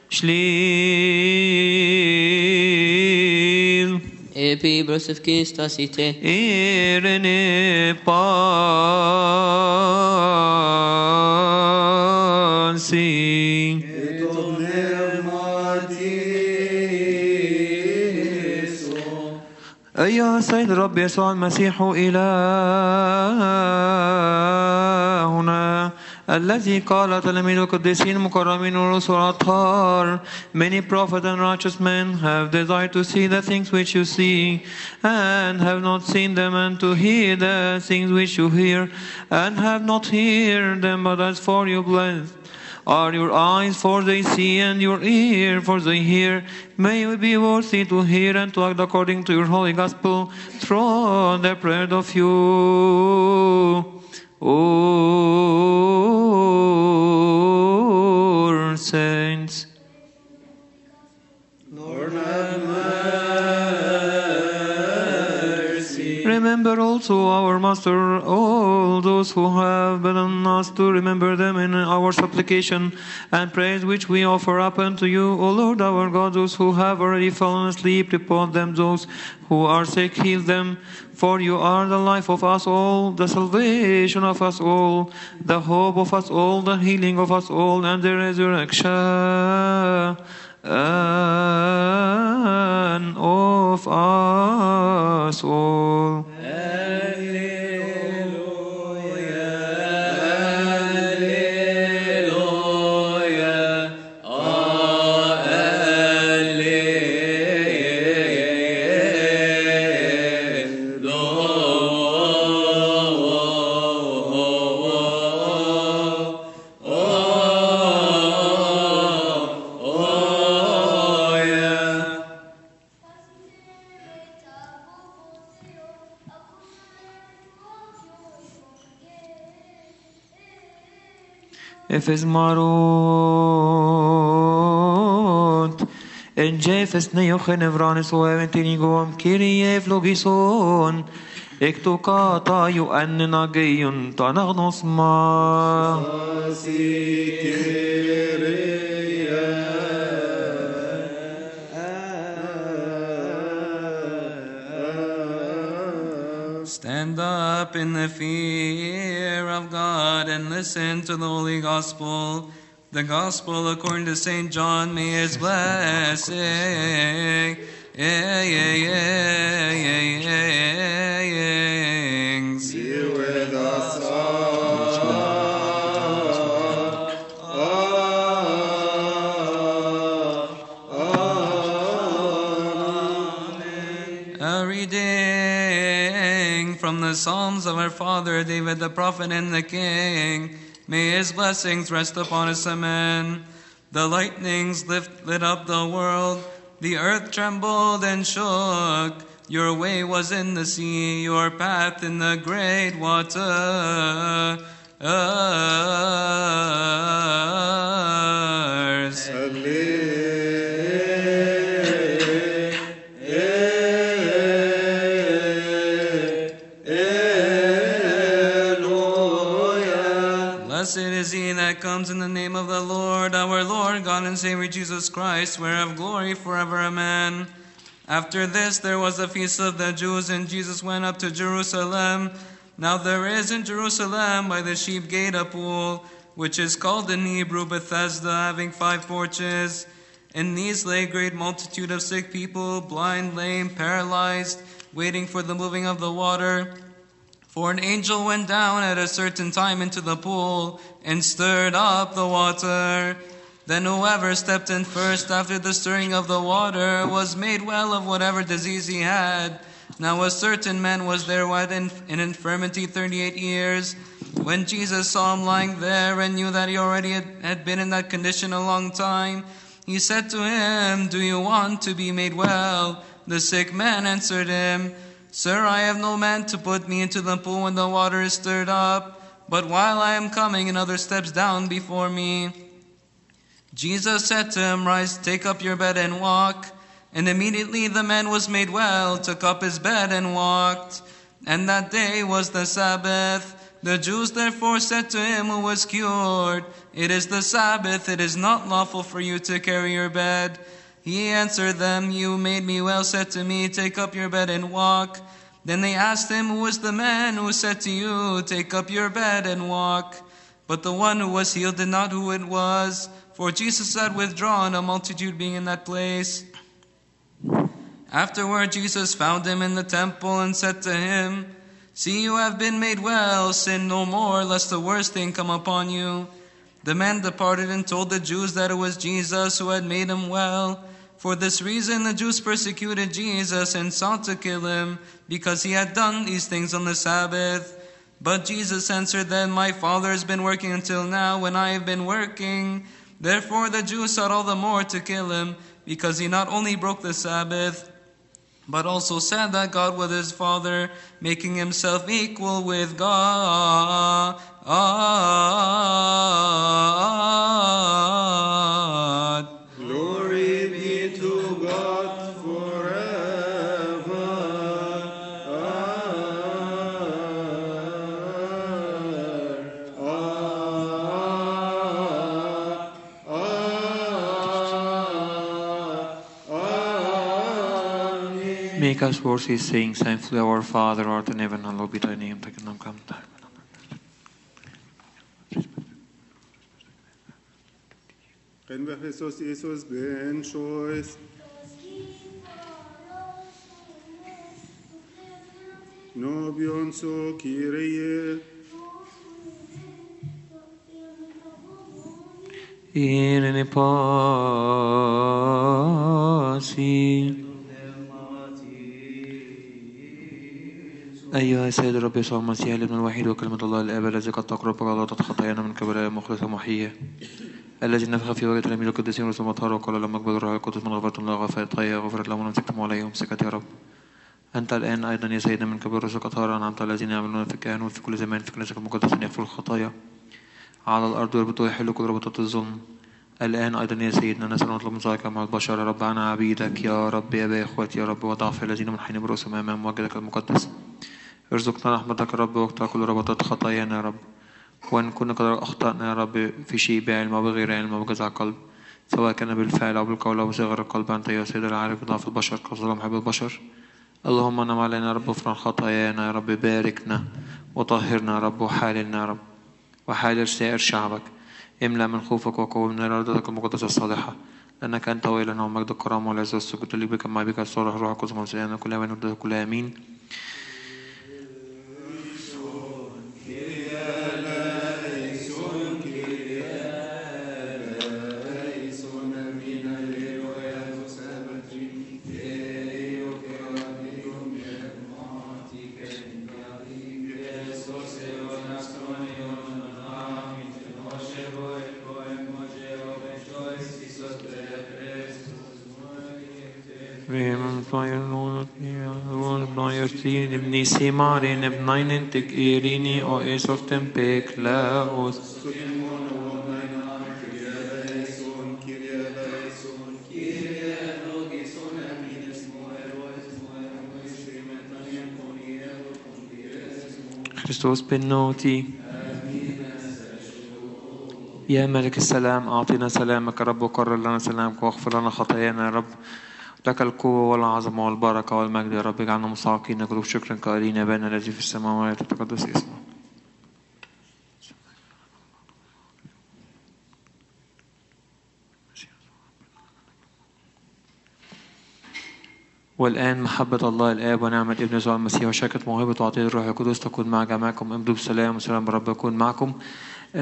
Shlil Epi brosevki stasite. Irene Pansi أيها السيد الرب يسوع المسيح إلهنا الذي قال تلاميذ القديسين المكرمين والرسل الأطهار, many prophets and righteous men have desired to see the things which you see and have not seen them, and to hear the things which you hear and have not heard them. But as for you, blessed are your eyes, for they see, and your ear, for they hear. May you be worthy to hear and to act according to your holy gospel through the prayer of you, O saints. Lord have mercy. Remember also our Master, all those who have bidden us to remember them in our supplication and praise which we offer up unto you, O Lord our God. Those who have already fallen asleep, report them. Those who are sick, heal them. For you are the life of us all, the salvation of us all, the hope of us all, the healing of us all, and the resurrection of us all. Efes marot en jefes neochen evranes o eventinigom Kyrie vlogison ektokata yu annagayun tanagnos ma Stand up in the fear of God and listen to the Holy Gospel. The Gospel according to St. John, may his blessings be with us all. A reading from the Psalms of our father David the prophet and the king. May his blessings rest upon us, amen. The lightnings lit up the world, the earth trembled and shook. Your way was in the sea, your path in the great waters. Blessed is he that comes in the name of the Lord, our Lord, God and Savior Jesus Christ, whereof glory forever, amen. After this there was the feast of the Jews, and Jesus went up to Jerusalem. Now there is in Jerusalem by the sheep gate a pool, which is called in Hebrew Bethesda, having 5 porches. In these lay a great multitude of sick people, blind, lame, paralyzed, waiting for the moving of the water. For an angel went down at a certain time into the pool and stirred up the water. Then whoever stepped in first after the stirring of the water was made well of whatever disease he had. Now a certain man was there who had in infirmity 38 years. When Jesus saw him lying there and knew that he already had been in that condition a long time, he said to him, "Do you want to be made well?" The sick man answered him, "Sir, I have no man to put me into the pool when the water is stirred up, but while I am coming, another steps down before me." Jesus said to him, "Rise, take up your bed and walk." And immediately the man was made well, took up his bed and walked. And that day was the Sabbath. The Jews therefore said to him who was cured, "It is the Sabbath, it is not lawful for you to carry your bed." He answered them, "You made me well, said to me, 'Take up your bed and walk.'" Then they asked him, "Who was the man who said to you, 'Take up your bed and walk'?" But the one who was healed did not know who it was, for Jesus had withdrawn, a multitude being in that place. Afterward Jesus found him in the temple and said to him, "See, you have been made well, sin no more, lest the worst thing come upon you." The man departed and told the Jews that it was Jesus who had made him well. For this reason the Jews persecuted Jesus and sought to kill him, because he had done these things on the Sabbath. But Jesus answered them, "My Father has been working until now, when I have been working." Therefore the Jews sought all the more to kill him, because he not only broke the Sabbath, but also said that God was his Father, making himself equal with God. Glory be to God forever. Amen. Make us worthy, saying, thankfully, Our Father, who art in heaven, hallowed be thy name. Thy kingdom come. Ken we Christus Jesus ben choice. Nobion so Kyrie. Irene pasi. أيها السيد الرب يسوع المسيح الابن الوحيد وكلمة الله الآب الذي قد تقرب غلطة خطايانا من كبرياء مخلصة محية، الذي نفخ في وجه تلاميذ القديسين ورسل المطهر وقال لهم اقبلوا الروح القدس من غفرة الله غفرت لهم ومسكتم عليهم مسكت يا رب. أنت الآن أيضا يا سيدنا من كبر الرسل قطارا أنعمت على الذين يعملون في الكهنوت في كل زمان في كنيستك المقدسة أن يغفروا الخطايا على الأرض ويربطوا ويحلوا كل ربطات الظلم. الآن أيضا يا سيدنا نسأل ونطلب من ذلك مع البشر يا رب أنا عبيدك يا رب يا أبا إخوتي يا رب وضعف الذين منحنين برؤوسهم أمام وجهك المقدس. ارزقنا رحمتك يا رب واقطع كل ربطات خطايانا يا رب، وإن كنا قد أخطأنا يا رب في شيء بعلم أو بغير علم أو بجزع قلب، سواء كان بالفعل أو بالقول أو بصغر القلب، أنت يا سيد العارف بضعف البشر كظلم محب البشر. اللهم انعم علينا يا رب غفران خطايانا يا رب، باركنا وطهرنا يا رب وحاللنا يا رب وحالل سائر شعبك. املأ من خوفك وقومنا إلى أرضك المقدسة الصالحة، لأنك أنت وإلهنا ومجد الكرامة والعز والسجود لك بك مع بك الصالح روح القدس مرسلنا كل آمين ودد كل آمين. Ibni Simarin ibnainin tek irini o esoften peklaos. Christos بنوتي يا ملك السلام أعطينا سلامك يا رب وقرر لنا سلامك واغفر لنا خطايانا يا رب. لك القوة والعظمة والبركة والمجد يا رب. اجعلنا مستحقين قلوب شكرا قائلين يا أبانا الذي في السماوات يتقدس اسمك. والآن محبة الله الآب ونعمة ابن يسوع المسيح وشركة موهبة وعطية الروح القدس تكون مع جميعكم. امضوا بسلام وسلام الرب يكون معكم.